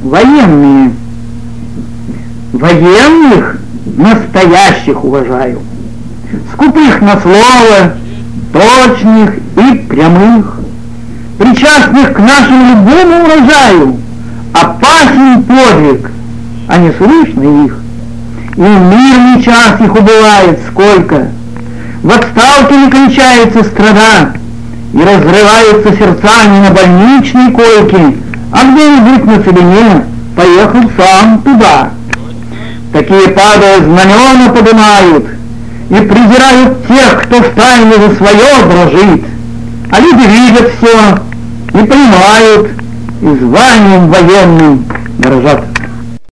военные. Военных настоящих уважаю, скупых на слово, точных и прямых, причастных к нашему любому урожаю. Опасен подвиг, а не слышно их, и в мирный час их убывает сколько. В отставке не кончается страда, и разрываются сердца не на больничной койке, а где-нибудь на целине поехал сам туда. Такие, падая, знамена поднимают и презирают тех, кто в тайне за свое дрожит. А люди видят все и понимают, и званием военным дорожат.